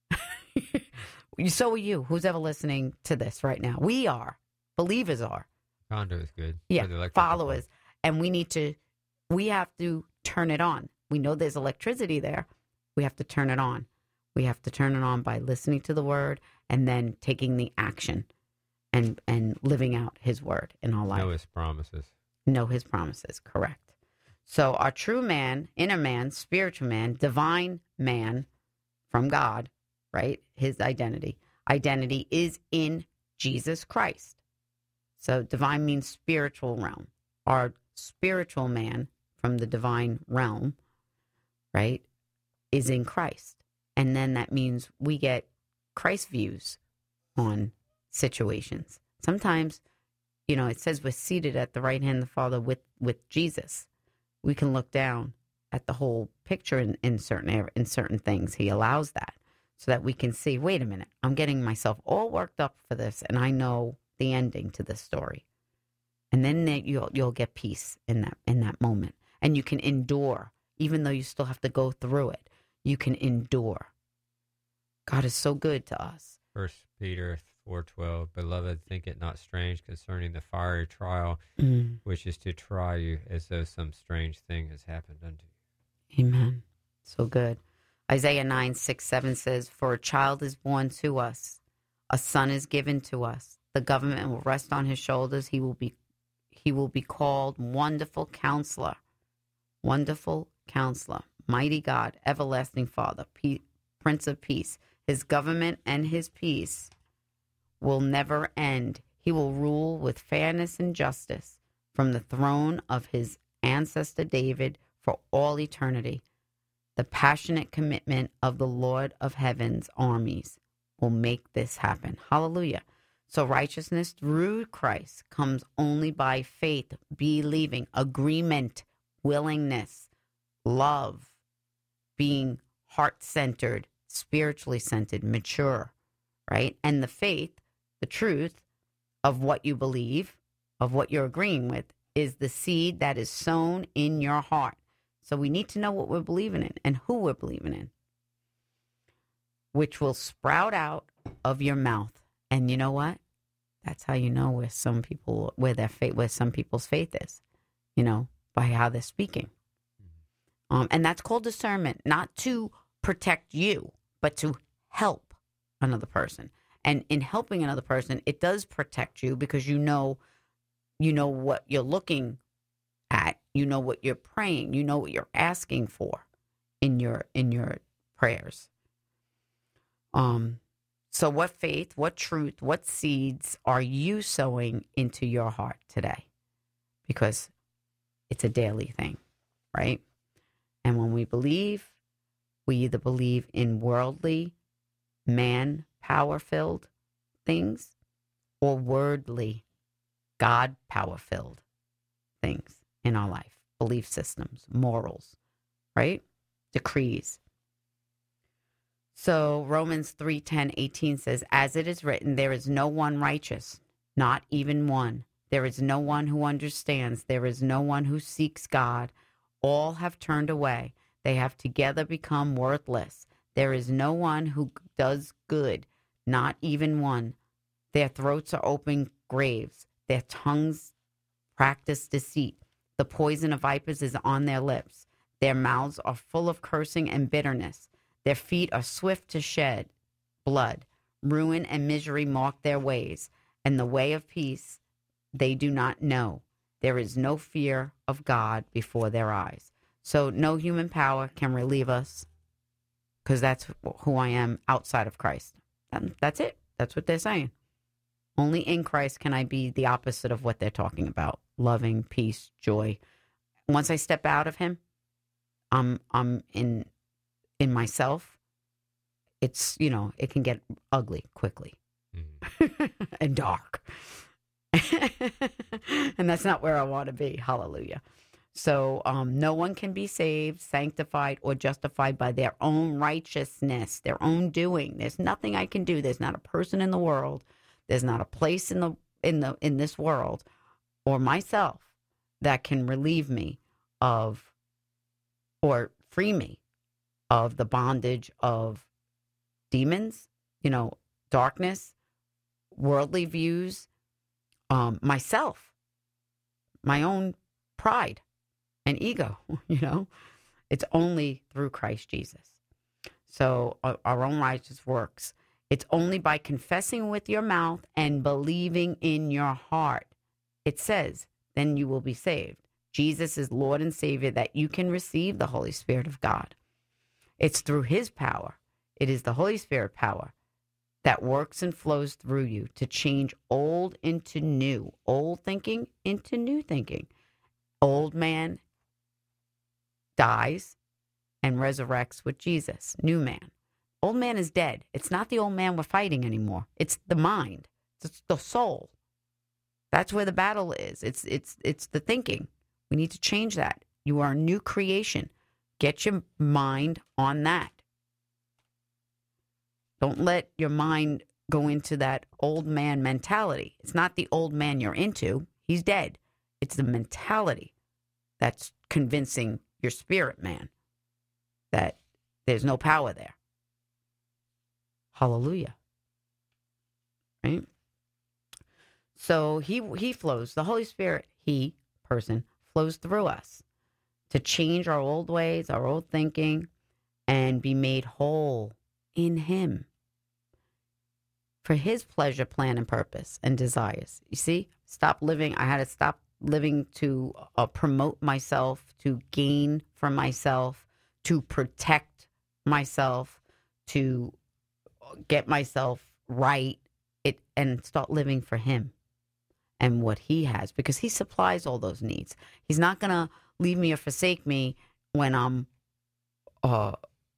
So are you, who's ever listening to this right now. We are. Believers are. Conduit is good. Yeah, followers. And we need to, we have to turn it on. We know there's electricity there. We have to turn it on. We have to turn it on by listening to the word and then taking the action and and living out his word in our life. Know his promises. Know his promises, correct. So our true man, inner man, spiritual man, divine man from God, right? His identity. Identity is in Jesus Christ. So divine means spiritual realm. Our spiritual man from the divine realm, right, is in Christ. And then that means we get Christ views on situations. Sometimes, you know, it says we're seated at the right hand of the Father with, with Jesus. We can look down at the whole picture in, in certain in certain things. He allows that so that we can see, wait a minute, I'm getting myself all worked up for this, and I know the ending to this story. And then you'll you'll get peace in that in that moment. And you can endure even though you still have to go through it. You can endure. God is so good to us. First Peter four twelve, beloved, think it not strange concerning the fiery trial, Mm. which is to try you as though some strange thing has happened unto you. Amen. So good. Isaiah nine, six, seven says, for a child is born to us, a son is given to us. The government will rest on his shoulders. He will be, he will be called Wonderful Counselor, Wonderful Counselor, Mighty God, Everlasting Father, P- Prince of Peace. His government and his peace will never end. He will rule with fairness and justice from the throne of his ancestor David for all eternity. The passionate commitment of the Lord of Heaven's armies will make this happen. Hallelujah. So righteousness through Christ comes only by faith, believing, agreement, willingness, love, being heart-centered, spiritually centered, mature, right? And the faith, the truth of what you believe, of what you're agreeing with, is the seed that is sown in your heart. So we need to know what we're believing in and who we're believing in, which will sprout out of your mouth. And you know what? That's how you know where some people, where their faith, where some people's faith is, you know, by how they're speaking. Um, and that's called discernment, not to protect you, but to help another person. And in helping another person, it does protect you because you know, you know what you're looking at, you know what you're praying, you know what you're asking for in your in your prayers. Um, so what faith, what truth, what seeds are you sowing into your heart today? Because it's a daily thing, right? And when we believe, we either believe in worldly, man, power-filled things or wordly, God power-filled things in our life, belief systems, morals, right? Decrees. So Romans three, ten, eighteen says, as it is written, there is no one righteous, not even one. There is no one who understands. There is no one who seeks God. All have turned away. They have together become worthless. There is no one who does good, not even one. Their throats are open graves. Their tongues practice deceit. The poison of vipers is on their lips. Their mouths are full of cursing and bitterness. Their feet are swift to shed blood. Ruin and misery mark their ways, and the way of peace they do not know. There is no fear of God before their eyes. So no human power can relieve us, because that's who I am outside of Christ. And that's it. That's what they're saying. Only in Christ can I be the opposite of what they're talking about. Loving, peace, joy. Once I step out of him, I'm I'm in in myself. It's, you know, it can get ugly quickly mm. and dark. And that's not where I want to be. Hallelujah. So um, no one can be saved, sanctified, or justified by their own righteousness, their own doing. There's nothing I can do. There's not a person in the world. There's not a place in the in the in this world or myself that can relieve me of or free me of the bondage of demons, you know, darkness, worldly views, um, myself, my own pride and ego, you know. It's only through Christ Jesus. So uh, our own righteous works. It's only by confessing with your mouth and believing in your heart. It says, then you will be saved. Jesus is Lord and Savior, that you can receive the Holy Spirit of God. It's through his power. It is the Holy Spirit power that works and flows through you to change old into new, old thinking into new thinking. Old man dies and resurrects with Jesus. New man. Old man is dead. It's not the old man we're fighting anymore. It's the mind. It's the soul. That's where the battle is. It's it's it's the thinking. We need to change that. You are a new creation. Get your mind on that. Don't let your mind go into that old man mentality. It's not the old man you're into. He's dead. It's the mentality that's convincing your spirit man, that there's no power there. Hallelujah. Right? So he he flows. The Holy Spirit, he, person, flows through us to change our old ways, our old thinking, and be made whole in him for his pleasure, plan, and purpose and desires. You see, stop living. I had to stop living to uh, promote myself, to gain for myself, to protect myself, to get myself right, it and start living for him and what he has, because he supplies all those needs. He's not going to leave me or forsake me when I'm uh,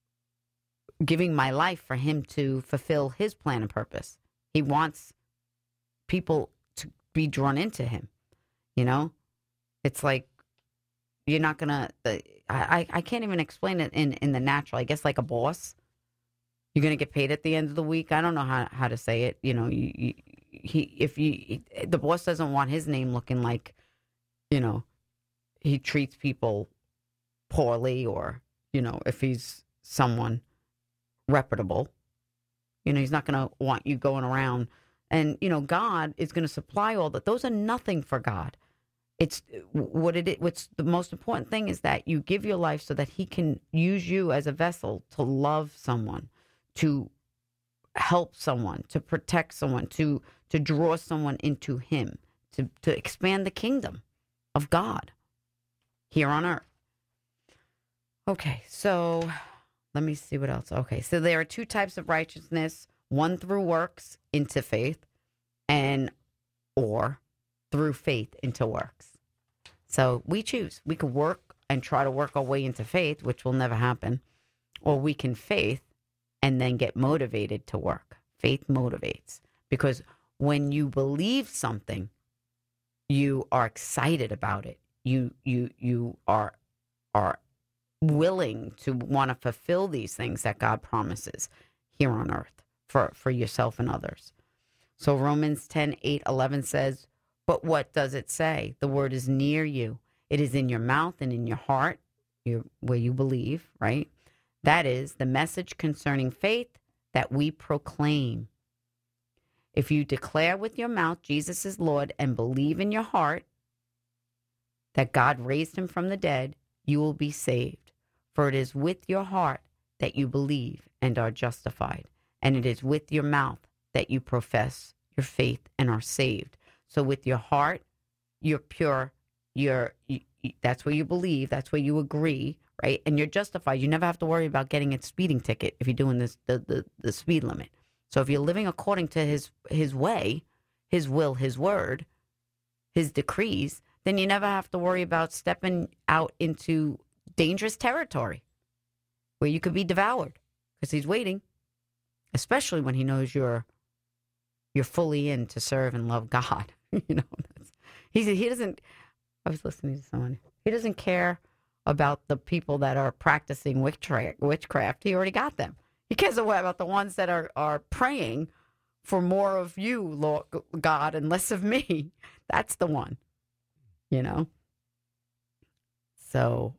giving my life for him to fulfill his plan and purpose. He wants people to be drawn into him. You know, it's like you're not going to, I, I can't even explain it in, in the natural. I guess like a boss, you're going to get paid at the end of the week. I don't know how, how to say it. You know, you, you, he, if you, the boss doesn't want his name looking like, you know, he treats people poorly, or, you know, if he's someone reputable, you know, he's not going to want you going around. And, you know, God is going to supply all that. Those are nothing for God. It's what it is. What's the most important thing is that you give your life so that he can use you as a vessel to love someone, to help someone, to protect someone, to to draw someone into him, to, to expand the kingdom of God here on earth. Okay, so let me see what else. Okay, so there are two types of righteousness, one through works into faith, and or through faith into works. So we choose. We could work and try to work our way into faith, which will never happen, or we can faith and then get motivated to work. Faith motivates, because when you believe something, you are excited about it. You you you are are willing to want to fulfill these things that God promises here on earth for, for yourself and others. So Romans ten, eight, eleven says, but what does it say? The word is near you. It is in your mouth and in your heart, your, where you believe, right? That is the message concerning faith that we proclaim. If you declare with your mouth Jesus is Lord and believe in your heart that God raised him from the dead, you will be saved. For it is with your heart that you believe and are justified, and it is with your mouth that you profess your faith and are saved. So with your heart, you're pure, you're, you, that's where you believe, that's where you agree, right? And you're justified. You never have to worry about getting a speeding ticket if you're doing this the, the, the speed limit. So if you're living according to his his way, his will, his word, his decrees, then you never have to worry about stepping out into dangerous territory where you could be devoured, because he's waiting, especially when he knows you're you're fully in to serve and love God. You know, that's, he's, he doesn't, I was listening to someone, he doesn't care about the people that are practicing witchcraft. witchcraft. He already got them. He cares about the ones that are, are praying for more of you, Lord God, and less of me. That's the one, you know. So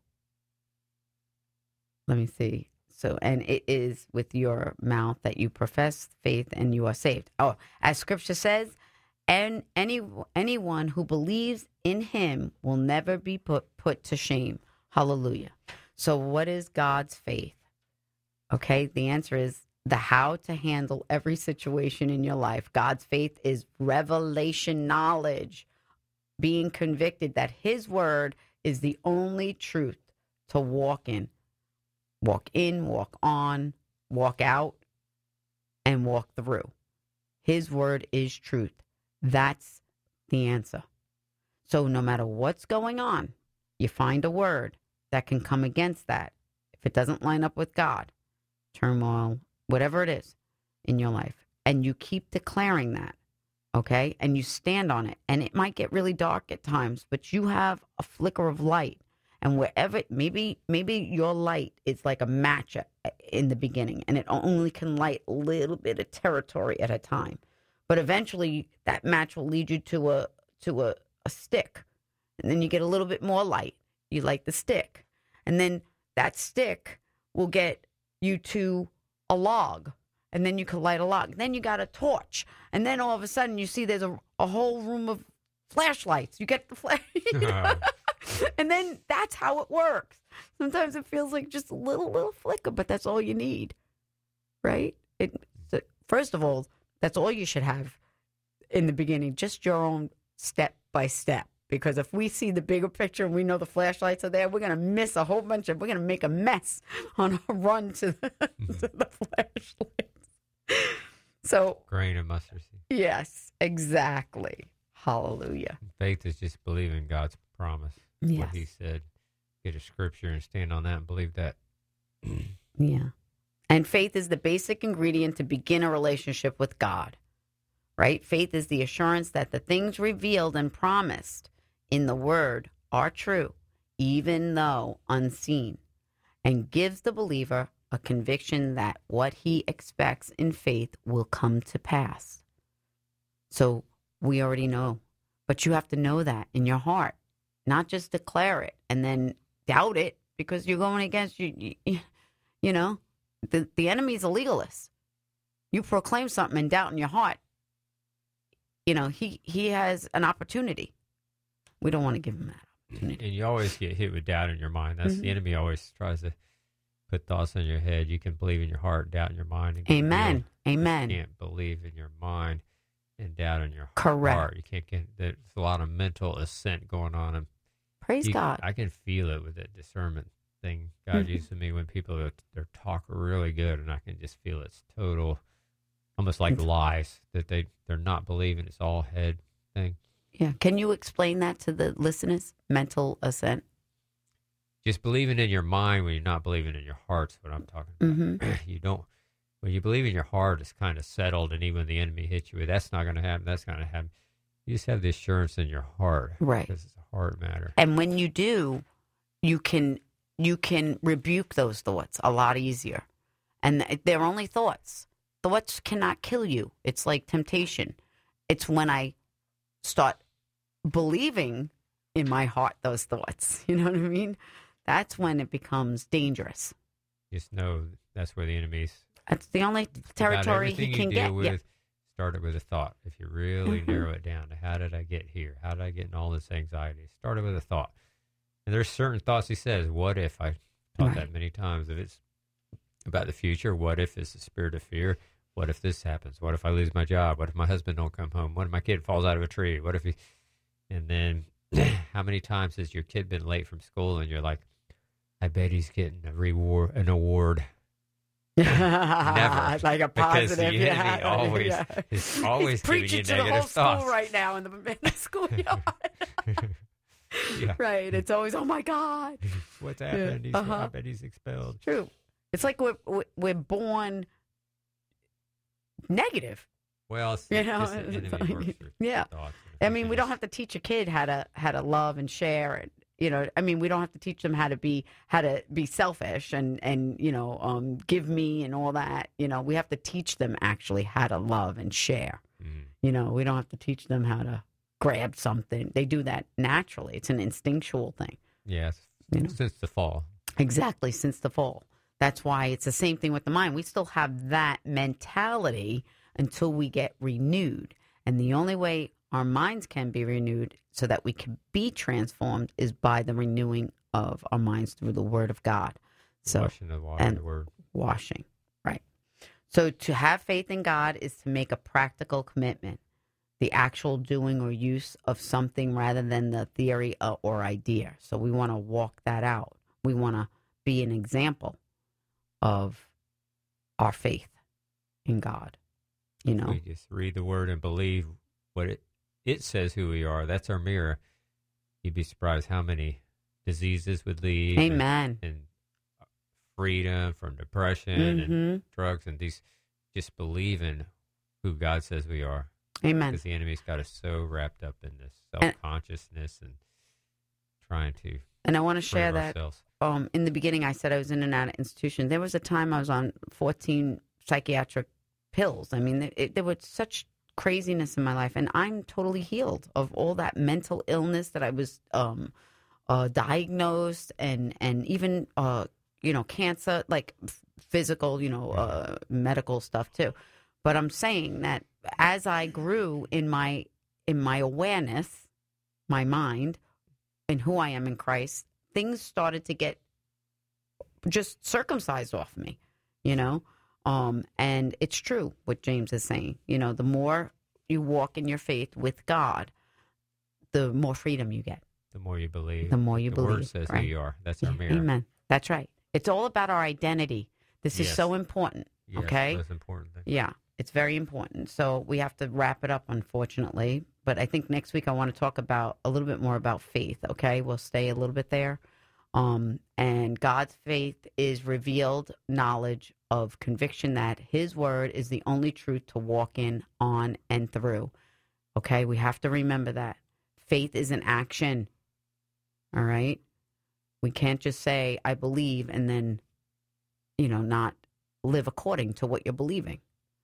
let me see. So, and it is with your mouth that you profess faith and you are saved. Oh, as scripture says, and any anyone who believes in him will never be put, put to shame. Hallelujah. So what is God's faith? Okay, the answer is the how to handle every situation in your life. God's faith is revelation knowledge, being convicted that his word is the only truth to walk in. Walk in, walk on, walk out, and walk through. His word is truth. That's the answer. So no matter what's going on, you find a word that can come against that. If it doesn't line up with God, turmoil, whatever it is in your life, and you keep declaring that, okay? And you stand on it. And it might get really dark at times, but you have a flicker of light. And wherever, maybe maybe your light is like a match in the beginning, and it only can light a little bit of territory at a time. But eventually, that match will lead you to a to a, a stick, and then you get a little bit more light. You light the stick, And then that stick will get you to a log. And then you can light a log. Then you got a torch. And then all of a sudden you see there's a, a whole room of flashlights. You get the flash. You know? And then that's how it works. Sometimes it feels like just a little, little flicker, but that's all you need. Right? It, so first of all, that's all you should have in the beginning, just your own step by step. Because if we see the bigger picture and we know the flashlights are there, we're going to miss a whole bunch of, we're going to make a mess on our run to the, to the flashlights. So, grain of mustard seed. Yes, exactly. Hallelujah. Faith is just believing God's promise. Yes. What he said. Get a scripture and stand on that and believe that. Yeah. And faith is the basic ingredient to begin a relationship with God. Right? Faith is the assurance that the things revealed and promised in the Word are true, even though unseen, and gives the believer a conviction that what he expects in faith will come to pass. So we already know, but you have to know that in your heart, not just declare it and then doubt it because you're going against you. You, you know, the, the enemy's a legalist. You proclaim something and doubt in your heart. You know, he, he has an opportunity. We don't want to give him that opportunity. And you always get hit with doubt in your mind. That's Mm-hmm. the enemy always tries to put thoughts in your head. You can believe in your heart, doubt in your mind. And Amen. real. Amen. You can't believe in your mind and doubt in your Correct. heart. You can't get, there's a lot of mental assent going on. And Praise you, God. I can feel it with that discernment thing God Mhm. used to me when people are, they're talk really good, and I can just feel it's total, almost like lies that they, they're not believing. It's all head thing. Yeah. Can you explain that to the listeners? Mental assent. Just believing in your mind when you're not believing in your heart's what I'm talking about. Mm-hmm. You don't, when you believe in your heart, it's kind of settled, and even when the enemy hits you with, that's not going to happen, that's going to happen. You just have the assurance in your heart. Right. Because it's a heart matter. And when you do, you can you can rebuke those thoughts a lot easier. And they're only thoughts. Thoughts cannot kill you. It's like temptation. It's when I start believing in my heart those thoughts. You know what I mean? That's when it becomes dangerous. Just know that's where the enemy's. That's the only territory he can you get. deal with, Yeah. start it with a thought. If you really Mhm. narrow it down to how did I get here? How did I get in all this anxiety? Start it with a thought. And there's certain thoughts he says, what if? I taught Right. that many times. If it's about the future, what if it's the spirit of fear? What if this happens? What if I lose my job? What if my husband don't come home? What if my kid falls out of a tree? What if he... And then how many times has your kid been late from school and you're like, I bet he's getting a reward, an award. Never. Like a Because positive. the enemy yeah. always yeah. is always He's giving preaching you to the whole negative school thoughts. right now in the, in the schoolyard. Yeah. Right. It's always, oh my God. What's happened? He's, Uh-huh. I bet he's expelled. True. It's like we're we're- we're born negative. Well, it's, You it's know, just the it's enemy like- works through yeah. thoughts. I mean, we don't have to teach a kid how to how to love and share, and you know, I mean, we don't have to teach them how to be how to be selfish and and you know, um, give me and all that. You know, we have to teach them actually how to love and share. Mm. You know, we don't have to teach them how to grab something. They do that naturally. It's an instinctual thing. Yes, You know. since the fall. Exactly, since the fall. That's why it's the same thing with the mind. We still have that mentality until we get renewed. And the only way our minds can be renewed so that we can be transformed is by the renewing of our minds through the Word of God. So Washing the water, and the word. washing, right. So to have faith in God is to make a practical commitment, the actual doing or use of something rather than the theory or idea. So we want to walk that out. We want to be an example of our faith in God. You know, We just read the word and believe what it, it says who we are. That's our mirror. You'd be surprised how many diseases would leave. and- amen. And, freedom from depression Mm-hmm. and drugs and these, just believing who God says we are. Amen. Because the enemy's got us so wrapped up in this And- self-consciousness and trying to And I want to share prove that. ourselves. Um, in the beginning, I said I was in and out of institutions. There was a time I was on fourteen psychiatric pills. I mean, it, there was such craziness in my life, and I'm totally healed of all that mental illness that I was um, uh, diagnosed and, and even, uh, you know, cancer, like physical, you know, uh, medical stuff too. But I'm saying that as I grew in my in my awareness, my mind, and who I am in Christ, things started to get just circumcised off me, you know. Um, and it's true what James is saying. You know, the more you walk in your faith with God, the more freedom you get. The more you believe. The more you the believe. The word says right? who you are. That's our mirror. Amen. That's right. It's all about our identity. This is Yes. so important. Yes, okay? Most important thing. Yeah, it's very important. So we have to wrap it up, unfortunately. But I think next week I want to talk about a little bit more about faith, okay? We'll stay a little bit there. Um, and God's faith is revealed knowledge of conviction that his word is the only truth to walk in, on, and through. Okay, we have to remember that. Faith is an action, all right? We can't just say, I believe, and then, you know, not live according to what you're believing.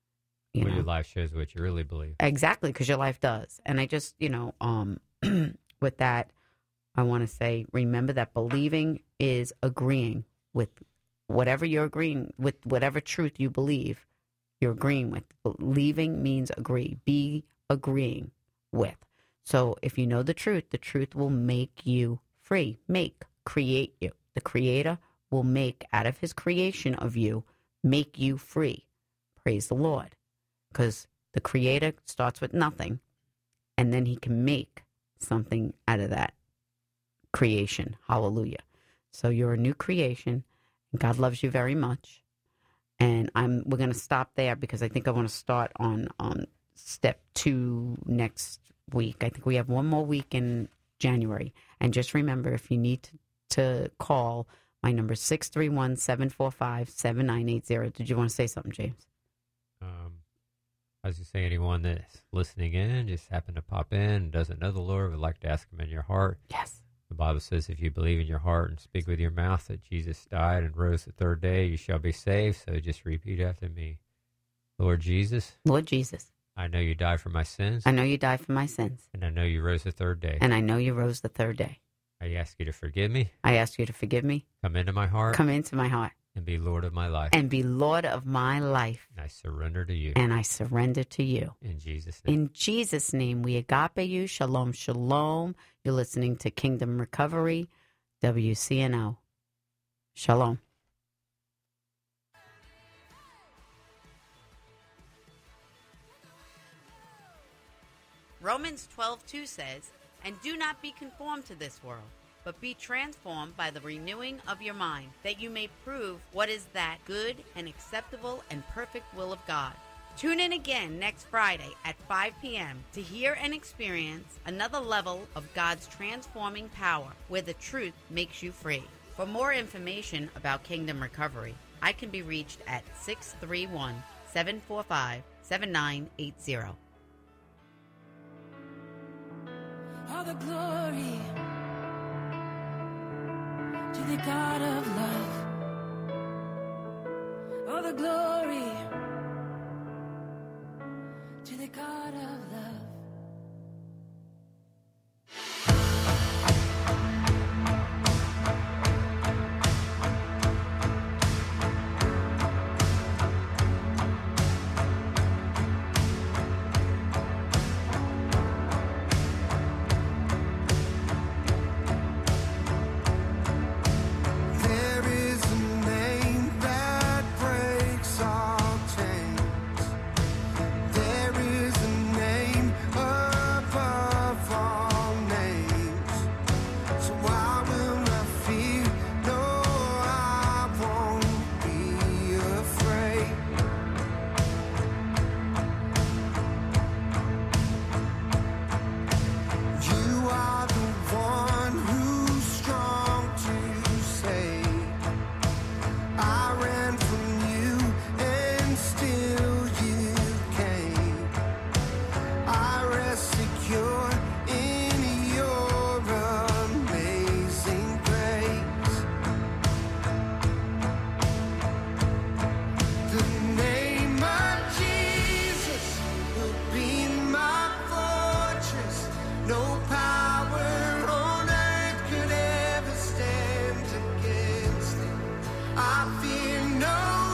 You well, know? your life shows what you really believe. Exactly, because your life does. And I just, you know, um, with that, I want to say, remember that believing is agreeing with whatever you're agreeing with, whatever truth you believe, you're agreeing with. Believing means agree. Be agreeing with. So if you know the truth, the truth will make you free. Make, create you. The Creator will make out of his creation of you, make you free. Praise the Lord. Because the Creator starts with nothing, and then he can make something out of that creation. Hallelujah. So you're a new creation, and God loves you very much. And I'm we're going to stop there because I think I want to start on, on step two next week. I think we have one more week in January. And just remember, if you need to, to call, my number is six three one, seven four five, seven nine eight zero. Did you want to say something, James? Um, I was just saying, anyone that's listening in, just happened to pop in, doesn't know the Lord, would like to ask him in your heart. Yes. The Bible says if you believe in your heart and speak with your mouth that Jesus died and rose the third day, you shall be saved. So just repeat after me. Lord Jesus. Lord Jesus. I know you died for my sins. I know you died for my sins. And I know you rose the third day. And I know you rose the third day. I ask you to forgive me. I ask you to forgive me. Come into my heart. Come into my heart. And be Lord of my life. And be Lord of my life. And I surrender to you. And I surrender to you. In Jesus' name. In Jesus' name, we agape you. Shalom, shalom. You're listening to Kingdom Recovery, W C N O. Shalom. Romans twelve two says, "And do not be conformed to this world, but be transformed by the renewing of your mind, that you may prove what is that good and acceptable and perfect will of God." Tune in again next Friday at five p.m. to hear and experience another level of God's transforming power, where the truth makes you free. For more information about Kingdom Recovery, I can be reached at six three one, seven four five, seven nine eight zero. All the glory to the God of love. All the glory to the God of love.